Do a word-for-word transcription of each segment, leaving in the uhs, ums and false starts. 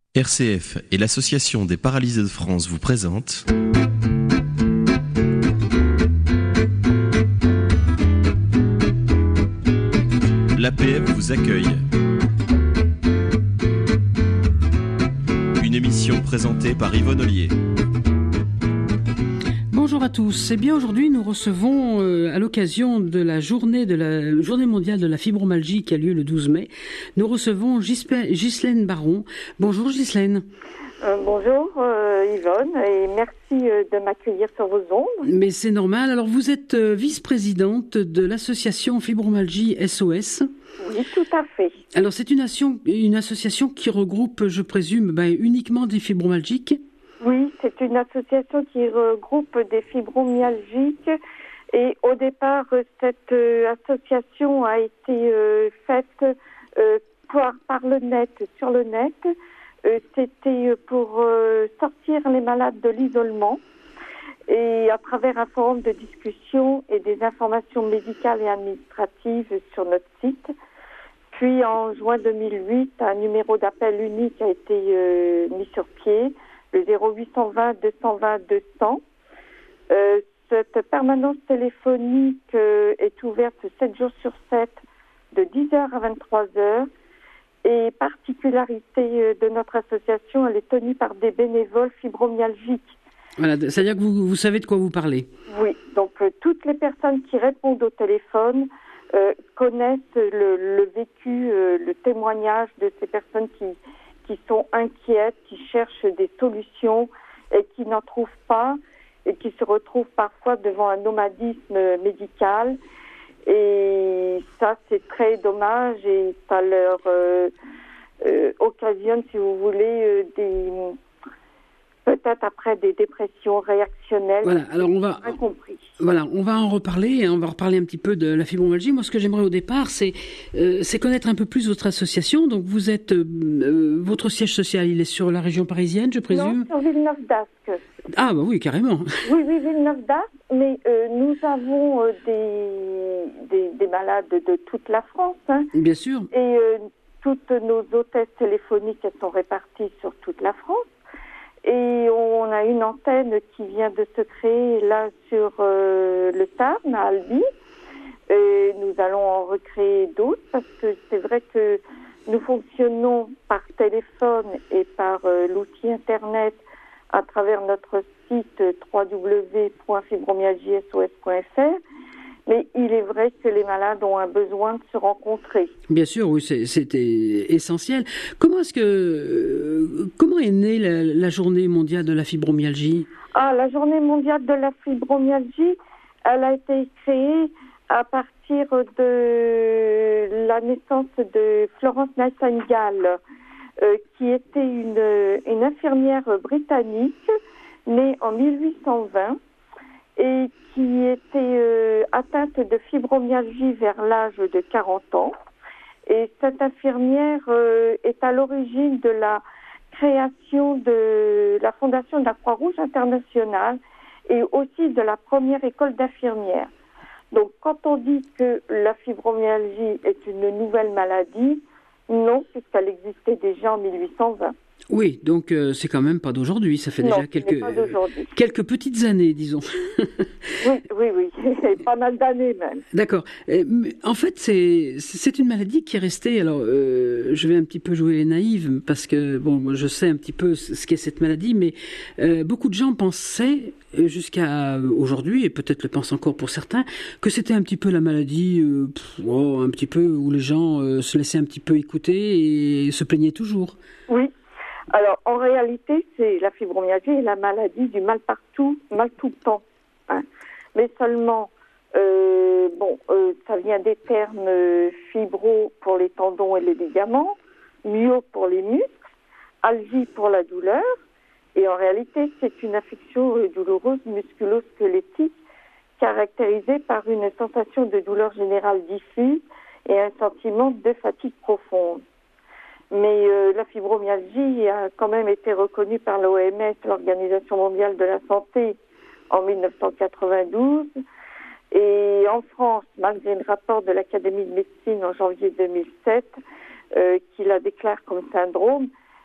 R C F et l'Association des paralysés de France vous présentent l'A P F vous accueille. Une émission présentée par Yvonne Ollier. Bonjour à tous. Eh bien, aujourd'hui, nous recevons, euh, à l'occasion de la journée de la journée mondiale de la fibromyalgie qui a lieu le douze mai, nous recevons Ghislaine Baron. Bonjour Ghislaine. Euh, bonjour euh, Yvonne et merci euh, de m'accueillir sur vos ondes. Mais c'est normal. Alors, vous êtes euh, vice-présidente de l'association Fibromyalgie S O S. Oui, tout à fait. Alors, c'est une, asso- une association qui regroupe, je présume, ben, uniquement des fibromyalgiques. Oui, c'est une association qui regroupe des fibromyalgiques et au départ, cette euh, association a été euh, faite euh, par, par le net, sur le net. Euh, c'était pour euh, sortir les malades de l'isolement et à travers un forum de discussion et des informations médicales et administratives sur notre site. Puis en juin deux mille huit, un numéro d'appel unique a été euh, mis sur pied, le zéro huit cent vingt deux cent vingt deux cents. Euh, cette permanence téléphonique euh, est ouverte sept jours sur sept, de dix heures à vingt-trois heures. Et particularité euh, de notre association, elle est tenue par des bénévoles fibromyalgiques. Voilà, c'est-à-dire que vous, vous savez de quoi vous parlez. Oui, donc euh, toutes les personnes qui répondent au téléphone euh, connaissent le, le vécu, euh, le témoignage de ces personnes qui qui sont inquiètes, qui cherchent des solutions et qui n'en trouvent pas et qui se retrouvent parfois devant un nomadisme médical. Et ça, c'est très dommage et ça leur euh, euh, occasionne, si vous voulez, euh, des peut-être après des dépressions réactionnelles. Voilà, alors on va, incompris. Voilà, on va en reparler, on va reparler un petit peu de la fibromyalgie. Moi, ce que j'aimerais au départ, c'est, euh, c'est connaître un peu plus votre association. Donc, vous êtes, euh, votre siège social, il est sur la région parisienne, je présume? Non, sur Villeneuve-d'Ascq. Ah, bah oui, carrément. Oui, oui, Villeneuve-d'Ascq, mais euh, nous avons euh, des, des, des malades de toute la France. Hein. Bien sûr. Et euh, toutes nos hôtesses téléphoniques, elles sont réparties sur toute la France. Et on a une antenne qui vient de se créer là sur euh, le Tarn, à Albi. Et nous allons en recréer d'autres parce que c'est vrai que nous fonctionnons par téléphone et par euh, l'outil Internet à travers notre site w w w point fibromyalgie s o s point f r. Mais il est vrai que les malades ont un besoin de se rencontrer. Bien sûr, oui, c'est, c'était essentiel. Comment est-ce que, euh, comment est née la, la journée mondiale de la fibromyalgie? Ah, la journée mondiale de la fibromyalgie, elle a été créée à partir de la naissance de Florence Nightingale, euh, qui était une, une infirmière britannique née en mille huit cent vingt. Et qui était euh, atteinte de fibromyalgie vers l'âge de quarante ans. Et cette infirmière euh, est à l'origine de la création de la fondation de la Croix-Rouge internationale et aussi de la première école d'infirmières. Donc quand on dit que la fibromyalgie est une nouvelle maladie, non, puisqu'elle existait déjà en mille huit cent vingt. Oui, donc euh, c'est quand même pas d'aujourd'hui, ça fait non, déjà quelques, pas d'aujourd'hui. quelques petites années, disons. oui, oui, oui, pas mal d'années même. D'accord. En fait, c'est c'est une maladie qui est restée. Alors, euh, je vais un petit peu jouer les naïves parce que bon, je sais un petit peu ce qu'est cette maladie, mais euh, beaucoup de gens pensaient jusqu'à aujourd'hui, et peut-être le pensent encore pour certains, que c'était un petit peu la maladie, euh, pff, oh, un petit peu où les gens euh, se laissaient un petit peu écouter et se plaignaient toujours. Oui. Alors, en réalité, c'est la fibromyalgie et la maladie du mal partout, mal tout le temps. Hein. Mais seulement, euh, bon, euh, ça vient des termes euh, fibro pour les tendons et les ligaments, myo pour les muscles, algie pour la douleur. Et en réalité, c'est une affection euh, douloureuse musculo-squelettique caractérisée par une sensation de douleur générale diffuse et un sentiment de fatigue profonde. Mais euh, la fibromyalgie a quand même été reconnue par l'O M S, l'Organisation mondiale de la santé, en mille neuf cent quatre-vingt-douze. Et en France, malgré le rapport de l'Académie de médecine en janvier deux mille sept, euh, qui la déclare comme syndrome,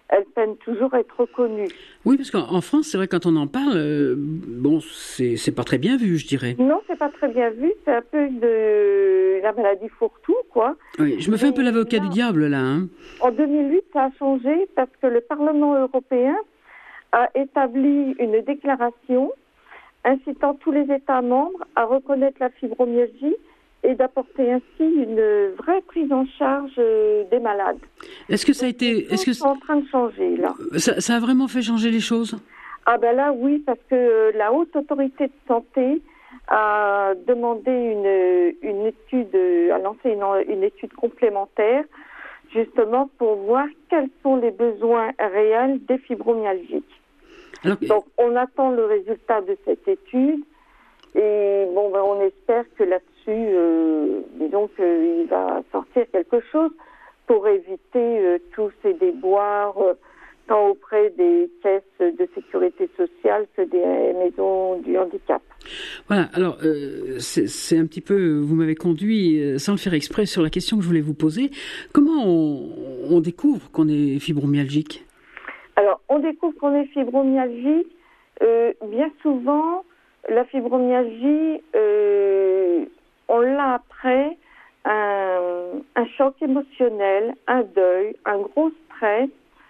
elle peine toujours à être reconnue. Oui, parce qu'en France, c'est vrai, quand on en parle, euh, bon, c'est, c'est pas très bien vu, je dirais. Non, c'est pas très bien vu, c'est un peu de la maladie fourre-tout, quoi. Oui, je me fais Mais un peu l'avocat là, du diable, là. Hein. En deux mille huit, ça a changé parce que le Parlement européen a établi une déclaration incitant tous les États membres à reconnaître la fibromyalgie et d'apporter ainsi une vraie prise en charge des malades. Est-ce que ça a été... Est-ce que c'est en train de changer, là. Ça, ça a vraiment fait changer les choses? Ah ben là, oui, parce que la Haute Autorité de Santé a demandé une, une étude, a lancé une, une étude complémentaire, justement pour voir quels sont les besoins réels des fibromyalgiques. Alors... Donc, on attend le résultat de cette étude. Et bon, ben, on espère que là-dessus, euh, disons qu'il va sortir quelque chose pour éviter euh, tous ces déboires, euh, tant auprès des caisses de sécurité sociale que des maisons du handicap. Voilà, alors euh, c'est, c'est un petit peu, vous m'avez conduit, euh, sans le faire exprès, sur la question que je voulais vous poser. Comment on, on découvre qu'on est fibromyalgique? Alors, on découvre qu'on est fibromyalgique, euh, bien souvent, la fibromyalgie, euh, on l'a après un, un choc émotionnel, un deuil, un gros stress.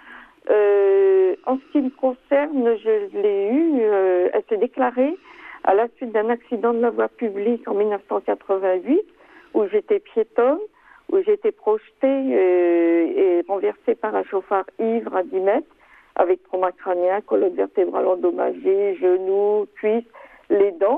Euh, en ce qui me concerne, je l'ai eu, euh, elle s'est déclarée à la suite d'un accident de la voie publique en dix-neuf cent quatre-vingt-huit, où j'étais piétonne, où j'étais projetée euh, et renversée par un chauffard ivre à dix mètres, avec trauma crânien, colonne vertébrale endommagée, genoux, cuisses, les dents.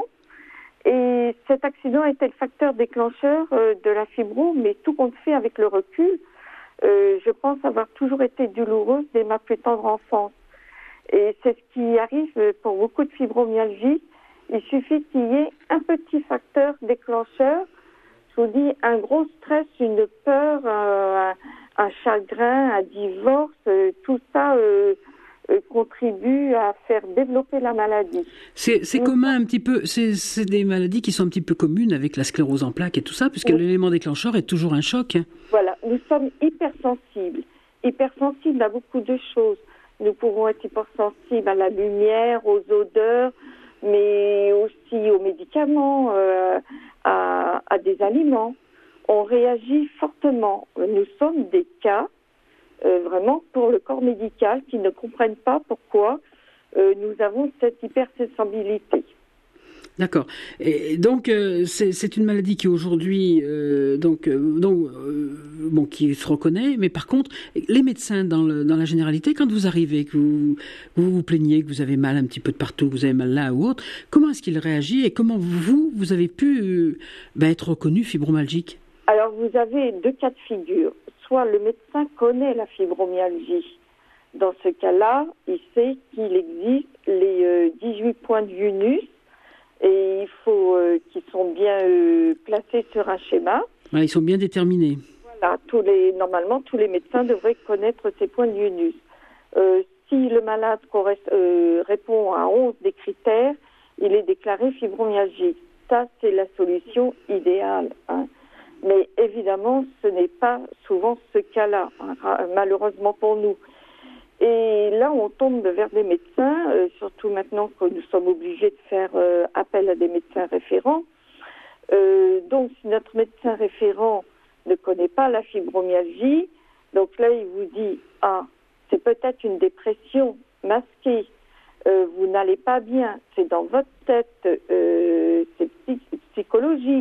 Et cet accident a été le facteur déclencheur euh, de la fibro, mais tout compte fait avec le recul, euh, je pense avoir toujours été douloureuse dès ma plus tendre enfance. Et c'est ce qui arrive pour beaucoup de fibromyalgie. Il suffit qu'il y ait un petit facteur déclencheur, je vous dis un gros stress, une peur, euh, un, un chagrin, un divorce, euh, tout ça euh, euh, contribue à faire développer la maladie. C'est, c'est commun un petit peu, c'est, c'est des maladies qui sont un petit peu communes avec la sclérose en plaques et tout ça, puisque oui. L'élément déclencheur est toujours un choc. Voilà, nous sommes hypersensibles, hypersensibles à beaucoup de choses. Nous pouvons être hypersensibles à la lumière, aux odeurs, mais aussi aux médicaments, euh, à, à des aliments. On réagit fortement. Nous sommes des cas, euh, vraiment, pour le corps médical qui ne comprennent pas pourquoi euh, nous avons cette hypersensibilité. D'accord. Et donc euh, c'est, c'est une maladie qui aujourd'hui euh, donc euh, donc euh, bon qui se reconnaît, mais par contre les médecins dans le dans la généralité, quand vous arrivez, que vous vous vous plaignez, que vous avez mal un petit peu de partout, que vous avez mal là ou autre, comment est-ce qu'il réagit et comment vous vous avez pu euh, ben, être reconnu fibromyalgique? Alors vous avez deux cas de figure. Soit le médecin connaît la fibromyalgie. Dans ce cas-là, il sait qu'il existe les euh, dix-huit points de Yunus. Et il faut euh, qu'ils sont bien euh, placés sur un schéma. Ouais, ils sont bien déterminés. Voilà, tous les, normalement, tous les médecins devraient connaître ces points de Yunus. Euh, si le malade correspond, euh, répond à onze des critères, il est déclaré fibromyalgique. Ça, c'est la solution idéale. Hein. Mais évidemment, ce n'est pas souvent ce cas-là, hein, malheureusement pour nous. Et là, on tombe vers des médecins, euh, surtout maintenant que nous sommes obligés de faire euh, appel à des médecins référents. Euh, donc, si notre médecin référent ne connaît pas la fibromyalgie, donc là, il vous dit « Ah, c'est peut-être une dépression masquée, euh, vous n'allez pas bien, c'est dans votre tête, euh, c'est psy- psychologique. »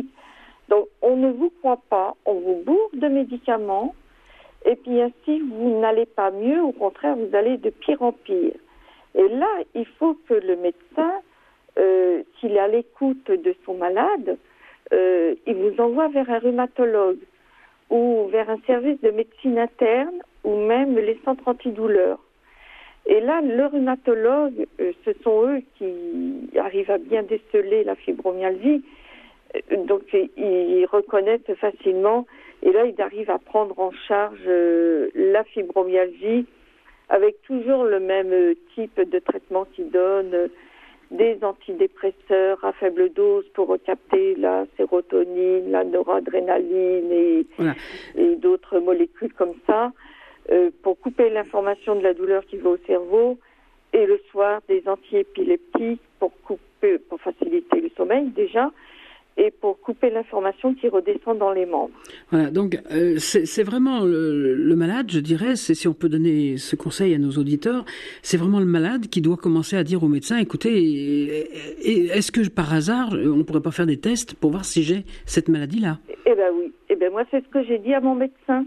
Donc, on ne vous croit pas, on vous bourre de médicaments, et puis ainsi, vous n'allez pas mieux, au contraire, vous allez de pire en pire. Et là, il faut que le médecin, euh, s'il est à l'écoute de son malade, euh, il vous envoie vers un rhumatologue ou vers un service de médecine interne ou même les centres antidouleurs. Et là, le rhumatologue, euh, ce sont eux qui arrivent à bien déceler la fibromyalgie, euh, donc ils reconnaissent facilement. Et là, il arrive à prendre en charge euh, la fibromyalgie avec toujours le même euh, type de traitement qu'il donne, euh, des antidépresseurs à faible dose pour recapter la sérotonine, la noradrénaline et, voilà. et d'autres molécules comme ça. euh, pour couper l'information de la douleur qui va au cerveau, et le soir des antiépileptiques pour couper, pour faciliter le sommeil déjà, et pour couper l'information qui redescend dans les membres. Voilà, donc euh, c'est, c'est vraiment le, le malade, je dirais, c'est, si on peut donner ce conseil à nos auditeurs, c'est vraiment le malade qui doit commencer à dire au médecin, écoutez, est-ce que par hasard, on ne pourrait pas faire des tests pour voir si j'ai cette maladie-là ? Eh bien oui, eh ben moi c'est ce que j'ai dit à mon médecin,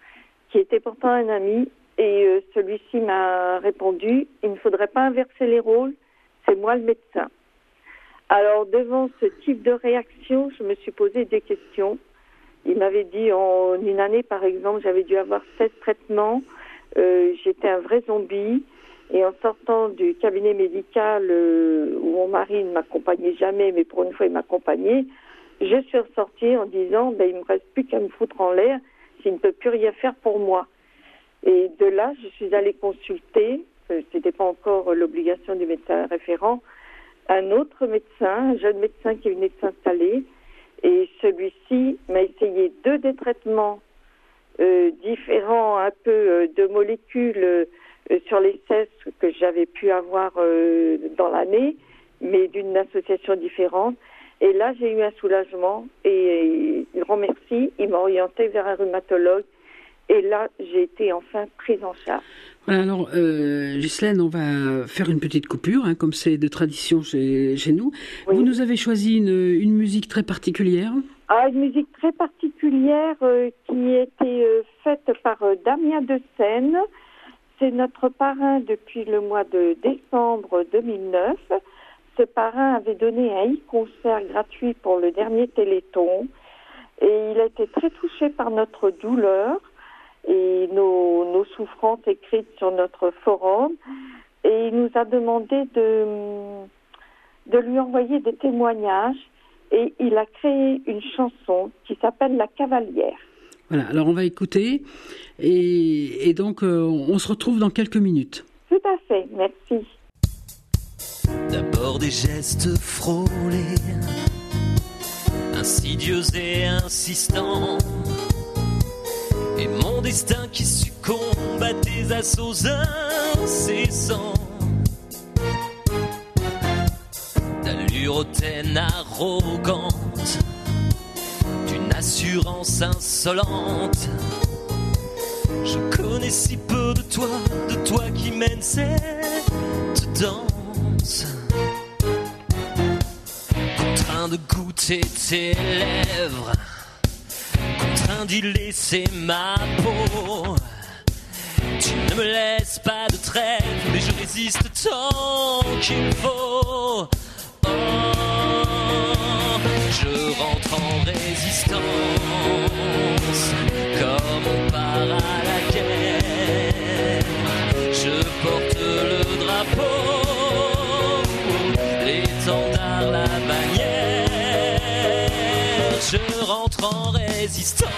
qui était pourtant un ami, et euh, celui-ci m'a répondu, il ne faudrait pas inverser les rôles, c'est moi le médecin. Alors, devant ce type de réaction, je me suis posé des questions. Il m'avait dit, en une année, par exemple, j'avais dû avoir seize traitements. Euh, j'étais un vrai zombie. Et en sortant du cabinet médical euh, où mon mari ne m'accompagnait jamais, mais pour une fois, il m'accompagnait, je suis ressortie en disant, ben, il ne me reste plus qu'à me foutre en l'air s'il ne peut plus rien faire pour moi. Et de là, je suis allée consulter, euh, ce n'était pas encore l'obligation du médecin référent, un autre médecin, un jeune médecin qui venait de s'installer, et celui-ci m'a essayé deux des traitements euh, différents, un peu euh, de molécules euh, sur les cesses que j'avais pu avoir euh, dans l'année, mais d'une association différente. Et là, j'ai eu un soulagement, et, et grand merci, il m'a orienté vers un rhumatologue, et là, j'ai été enfin prise en charge. Voilà, alors, euh, Ghislaine, on va faire une petite coupure, hein, comme c'est de tradition chez, chez nous. Oui. Vous nous avez choisi une, une musique très particulière. Ah, une musique très particulière euh, qui a été euh, faite par euh, Damien de Seine. C'est notre parrain depuis le mois de décembre deux mille neuf. Ce parrain avait donné un e-concert gratuit pour le dernier Téléthon. Et il a été très touché par notre douleur et nos, nos souffrances écrites sur notre forum, et il nous a demandé de, de lui envoyer des témoignages, et il a créé une chanson qui s'appelle La Cavalière. Voilà, alors on va écouter, et, et donc euh, on se retrouve dans quelques minutes. Tout à fait, merci. D'abord des gestes frôlés, insidieux et insistants, et mon destin qui succombe à tes assauts incessants. D'allure hautaine arrogante, d'une assurance insolente. Je connais si peu de toi, de toi qui mène cette danse. Contraint de goûter tes lèvres, contraint d'y laisser ma peau. Tu ne me laisses pas de trêve, mais je résiste tant qu'il faut. Oh, je rentre en résistance, comme on part à la guerre. Je porte le drapeau, l'étendard, la bannière. Je rentre en résistance.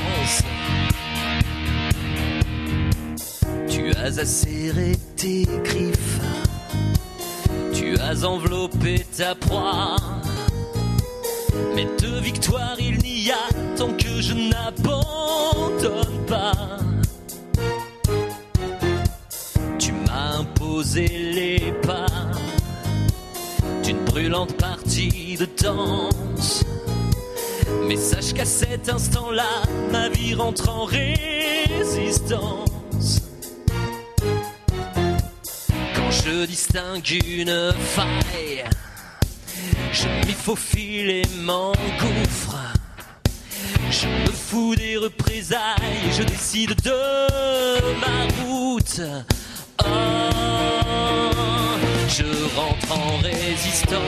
Tu as acéré tes griffes, tu as enveloppé ta proie, mais de victoire il n'y a tant que je n'abandonne pas. Tu m'as imposé les pas d'une brûlante partie de danse, mais sache qu'à cet instant-là, ma vie rentre en résistance. Quand je distingue une faille, je m'y faufile et m'engouffre. Je me fous des représailles, je décide de ma route. Oh, je rentre en résistance,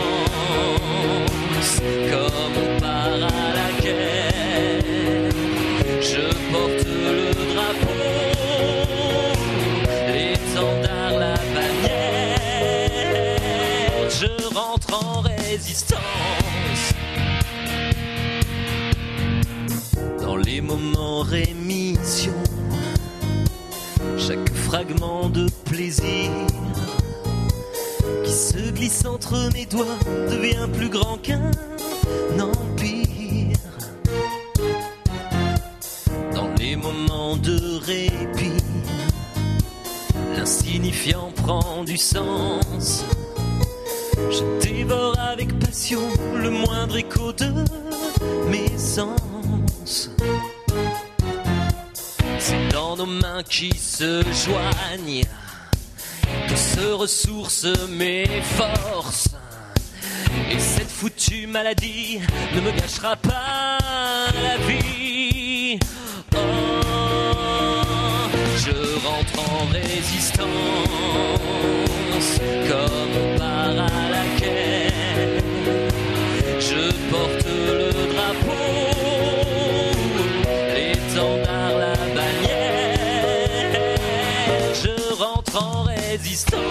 comme on part à la guerre. Je porte le drapeau, l'étendard, la bannière. Je rentre en résistance. Dans les moments rémission, chaque fragment de plaisir qui se glisse entre mes doigts devient plus grand qu'un empire. Dans les moments de répit, l'insignifiant prend du sens. Je dévore avec passion le moindre écho de mes sens. C'est dans nos mains qui se joignent que se ressourcent mes forces. Et cette foutue maladie ne me gâchera pas la vie. Oh, je rentre en résistance comme par à laquelle je porte le drapeau, l'étendard, la bannière. Je rentre en résistance,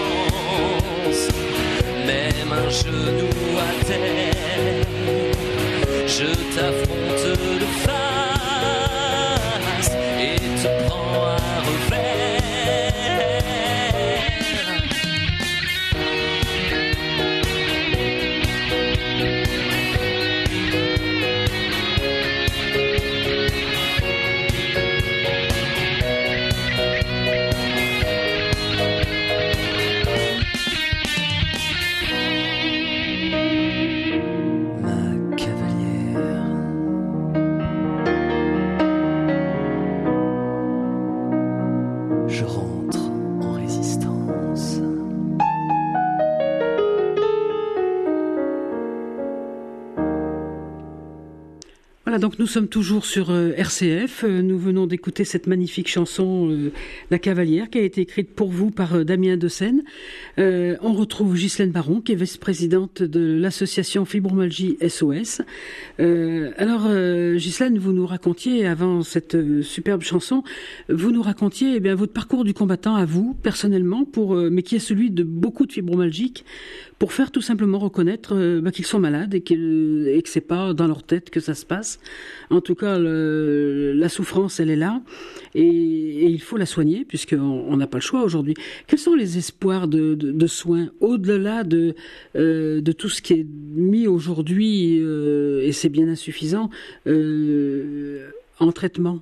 même un genou à terre, je t'affronte de face et te prends à revers. Voilà, donc nous sommes toujours sur euh, R C F. Euh, nous venons d'écouter cette magnifique chanson euh, La Cavalière qui a été écrite pour vous par euh, Damien Deseine. Euh, on retrouve Ghislaine Baron qui est vice-présidente de l'association Fibromyalgie S O S. Euh, alors euh, Ghislaine, vous nous racontiez avant cette euh, superbe chanson, vous nous racontiez eh bien votre parcours du combattant à vous personnellement, pour euh, mais qui est celui de beaucoup de fibromyalgiques, pour faire tout simplement reconnaître euh, bah, qu'ils sont malades et, qu'ils, et que c'est pas dans leur tête que ça se passe. En tout cas, le, la souffrance, elle est là et, et il faut la soigner puisqu'on n'a pas le choix aujourd'hui. Quels sont les espoirs de, de, de soins au-delà de, euh, de tout ce qui est mis aujourd'hui, euh, et c'est bien insuffisant, euh, en traitement?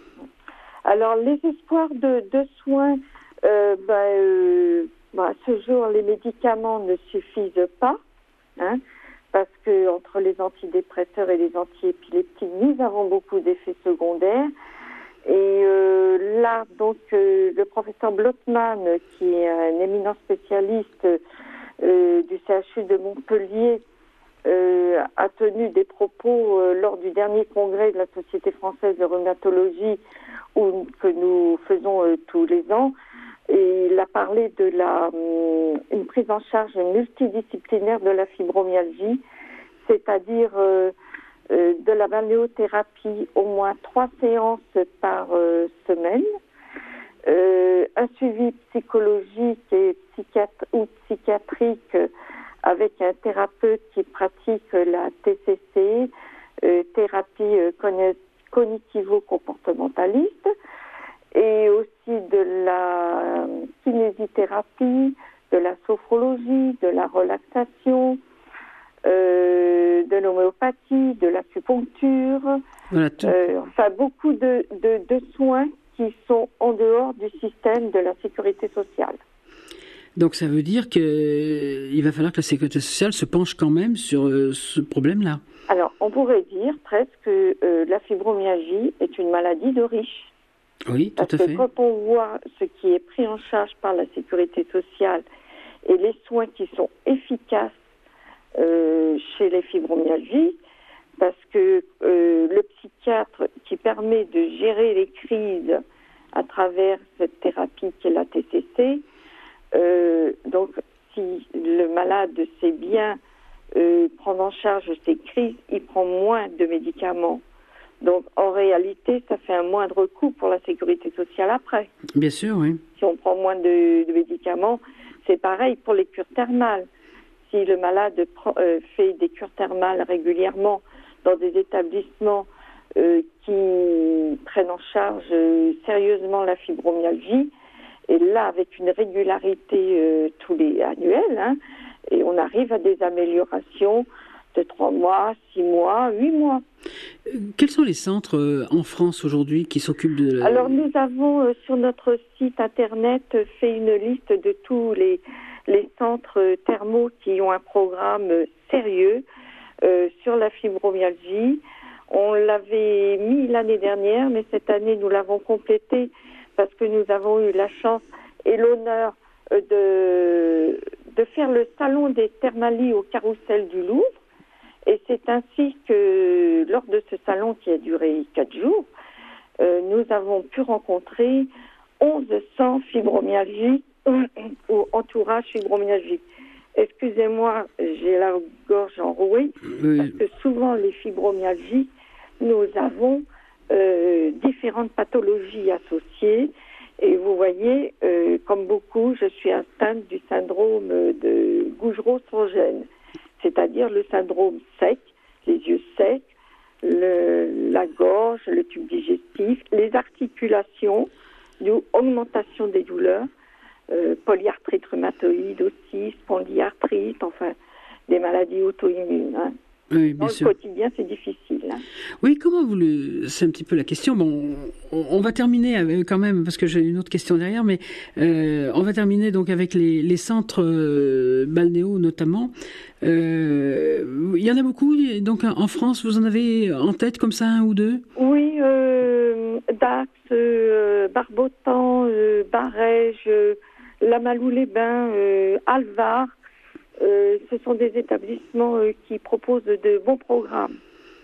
Alors, les espoirs de, de soins, euh, bah, euh, bah, à ce jour, les médicaments ne suffisent pas, hein, parce que entre les antidépresseurs et les antiépileptiques, nous avons beaucoup d'effets secondaires. Et euh, là, donc, euh, le professeur Blotman, qui est un éminent spécialiste euh, du C H U de Montpellier, euh, a tenu des propos euh, lors du dernier congrès de la Société française de rhumatologie, où, que nous faisons euh, tous les ans. Et il a parlé de la euh, une prise en charge multidisciplinaire de la fibromyalgie, c'est-à-dire euh, euh, de la balnéothérapie, au moins trois séances par euh, semaine, euh, un suivi psychologique et psychiatre ou psychiatrique avec un thérapeute qui pratique la T C C, euh, thérapie euh, cognitivo-comportementaliste, et aussi de la kinésithérapie, de la sophrologie, de la relaxation, euh, de l'homéopathie, de l'acupuncture, voilà, euh, enfin beaucoup de, de, de soins qui sont en dehors du système de la sécurité sociale. Donc ça veut dire qu'il va falloir que la sécurité sociale se penche quand même sur euh, ce problème-là. Alors on pourrait dire presque que euh, la fibromyalgie est une maladie de riches. Oui, tout Parce à que fait. quand on voit ce qui est pris en charge par la sécurité sociale et les soins qui sont efficaces euh, chez les fibromyalgies, parce que euh, le psychiatre qui permet de gérer les crises à travers cette thérapie qui est la T C C, euh, donc si le malade sait bien euh, prendre en charge ces crises, il prend moins de médicaments. Donc, en réalité, ça fait un moindre coût pour la sécurité sociale après. Bien sûr, oui. Si on prend moins de, de médicaments, c'est pareil pour les cures thermales. Si le malade prend, euh, fait des cures thermales régulièrement dans des établissements euh, qui prennent en charge euh, sérieusement la fibromyalgie, et là, avec une régularité euh, tous les annuels, hein, et on arrive à des améliorations de trois mois, six mois, huit mois. Euh, quels sont les centres euh, en France aujourd'hui qui s'occupent de... La... Alors nous avons euh, sur notre site internet euh, fait une liste de tous les, les centres euh, thermaux qui ont un programme euh, sérieux euh, sur la fibromyalgie. On l'avait mis l'année dernière, mais cette année nous l'avons complété parce que nous avons eu la chance et l'honneur euh, de, de faire le salon des thermalies au Carrousel du Louvre. Et c'est ainsi que, lors de ce salon qui a duré quatre jours, euh, nous avons pu rencontrer onze cents fibromyalgiques ou entourage fibromyalgique. Excusez-moi, j'ai la gorge enrouée, oui. Parce que souvent les fibromyalgiques, nous avons euh, différentes pathologies associées. Et vous voyez, euh, comme beaucoup, je suis atteinte du syndrome de Gougerot-Strongène, c'est-à-dire le syndrome sec, les yeux secs, le, la gorge, le tube digestif, les articulations, augmentation des douleurs, euh, polyarthrite rhumatoïde aussi, spondyarthrite, enfin des maladies auto-immunes. Hein. Oui, Dans le sûr. quotidien, c'est difficile. Hein. Oui, comment vous le... C'est un petit peu la question. Bon, on, on va terminer avec, quand même, parce que j'ai une autre question derrière, mais euh, on va terminer donc avec les, les centres euh, balnéaux notamment. Euh, il y en a beaucoup, donc en France, vous en avez en tête comme ça un ou deux? Oui, euh, Dax, euh, Barbotan, euh, Barège, euh, Lamalou-les-Bains, euh, Alvar. Euh, ce sont des établissements euh, qui proposent de bons programmes.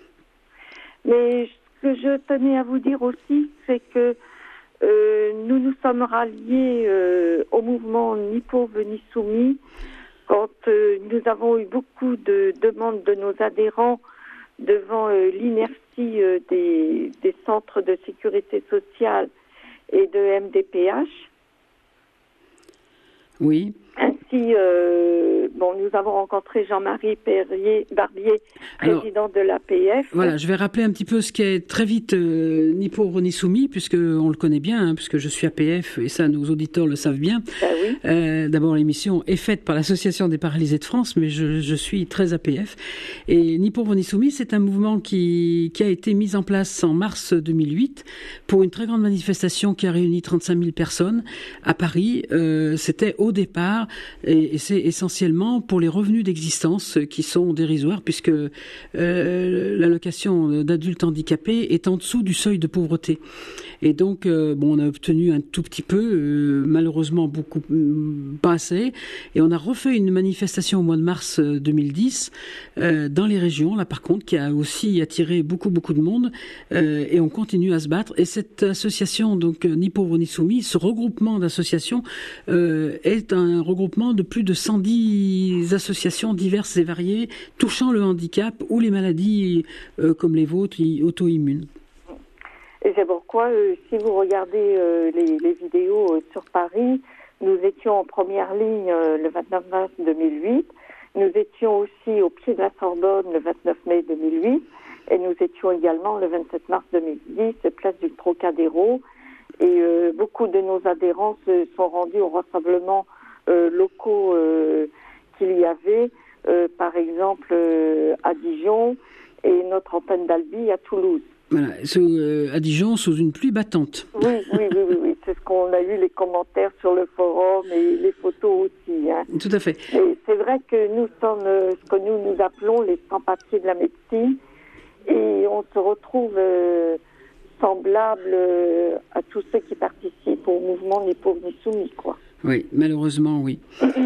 Mais ce que je tenais à vous dire aussi, c'est que euh, nous nous sommes ralliés euh, au mouvement Ni pauvre ni soumis quand euh, nous avons eu beaucoup de demandes de nos adhérents devant euh, l'inertie euh, des, des centres de sécurité sociale et de M D P H. Oui. Ainsi, euh, bon, nous avons rencontré Jean-Marie Perrier, Barbier, président Alors, de l'A P F. Voilà, je vais rappeler un petit peu ce qu'est très vite euh, Ni pauvre ni soumis, puisque on le connaît bien, hein, puisque je suis A P F, et ça, nos auditeurs le savent bien. Ben oui. Euh, d'abord, l'émission est faite par l'Association des paralysés de France, mais je, je suis très A P F. Et Ni pauvre ni soumis, c'est un mouvement qui, qui a été mis en place en mars deux mille huit pour une très grande manifestation qui a réuni trente-cinq mille personnes à Paris. Euh, c'était au départ, et, et c'est essentiellement pour les revenus d'existence qui sont dérisoires, puisque euh, l'allocation d'adultes handicapés est en dessous du seuil de pauvreté. Et donc, euh, bon, on a obtenu un tout petit peu, euh, malheureusement beaucoup pas assez, et on a refait une manifestation au mois de mars deux mille dix euh, dans les régions, là par contre, qui a aussi attiré beaucoup beaucoup de monde, euh, et on continue à se battre. Et cette association, donc Ni pauvre ni soumis, ce regroupement d'associations euh, est un regroupement de plus de cent dix associations diverses et variées touchant le handicap ou les maladies euh, comme les vôtres, auto-immunes. Et c'est pourquoi, euh, si vous regardez euh, les, les vidéos euh, sur Paris, nous étions en première ligne euh, le vingt-neuf mars deux mille huit, nous étions aussi au pied de la Sorbonne le vingt-neuf mai deux mille huit, et nous étions également le vingt-sept mars deux mille dix, place du Trocadéro, et euh, beaucoup de nos adhérents se sont rendus aux rassemblements euh, locaux euh, qu'il y avait, euh, par exemple euh, à Dijon, et notre antenne d'Albi à Toulouse. Voilà, sous, euh, à Dijon, sous une pluie battante. Oui, oui, oui, oui, oui. C'est ce qu'on a eu, les commentaires sur le forum et les photos aussi. Hein. Tout à fait. Et c'est vrai que nous sommes euh, ce que nous nous appelons les sans-papiers de la médecine, et on se retrouve euh, semblables euh, à tous ceux qui participent au mouvement Ni pauvres ni soumis, quoi. Oui, malheureusement, oui.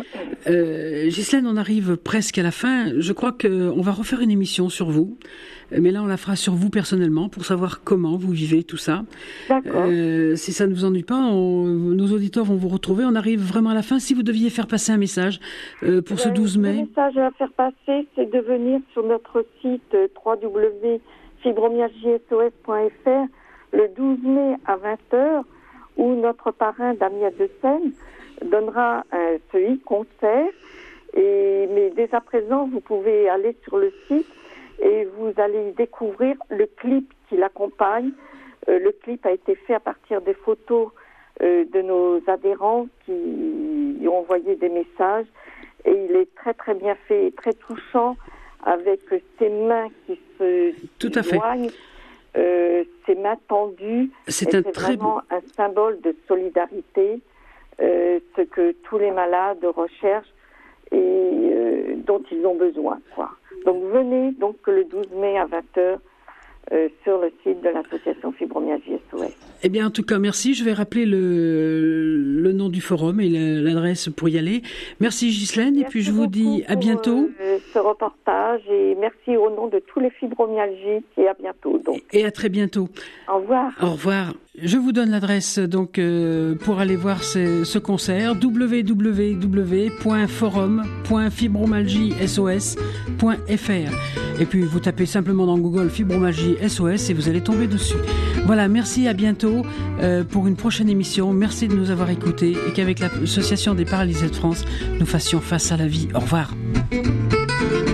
Euh, Ghislaine, on arrive presque à la fin. Je crois qu'on va refaire une émission sur vous, mais là on la fera sur vous personnellement pour savoir comment vous vivez tout ça. D'accord. Euh, si ça ne vous ennuie pas, on, nos auditeurs vont vous retrouver. On arrive vraiment à la fin. Si vous deviez faire passer un message euh, pour ben, ce douze mai. Le message à faire passer, c'est de venir sur notre site w w w point fibromyalgie s o s point f r le douze mai à vingt heures, où notre parrain Damien de Seine donnera un C E I concert. Et, mais dès à présent, vous pouvez aller sur le site et vous allez y découvrir le clip qui l'accompagne. Euh, le clip a été fait à partir des photos euh, de nos adhérents qui ont envoyé des messages, et il est très très bien fait et très touchant, avec ces mains qui se Tout à fait. joignent, euh, ces mains tendues. C'est et un c'est très vraiment un symbole de solidarité, euh, ce que tous les malades recherchent et euh, dont ils ont besoin, quoi. Donc venez donc le douze mai à vingt heures euh, sur le site de l'association Fibromyalgie S O S. Eh bien, en tout cas, merci. Je vais rappeler le, le nom du forum et l'adresse pour y aller. Merci Ghislaine, et puis je vous dis à bientôt. Pour, euh, ce reportage, et merci au nom de tous les fibromyalgiques, et à bientôt. Donc. Et à très bientôt. Au revoir. Au revoir. Je vous donne l'adresse donc euh, pour aller voir ce, ce concert, w w w point forum point fibromyalgie s o s point f r. Et puis vous tapez simplement dans Google Fibromyalgie S O S et vous allez tomber dessus. Voilà, merci, à bientôt euh, pour une prochaine émission. Merci de nous avoir écoutés et qu'avec l'association des paralysés de France, nous fassions face à la vie. Au revoir.